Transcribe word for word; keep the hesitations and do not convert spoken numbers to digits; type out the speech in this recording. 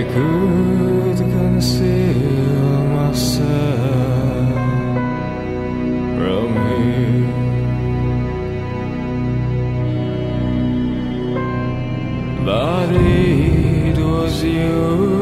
could conceal myself from you, but it was you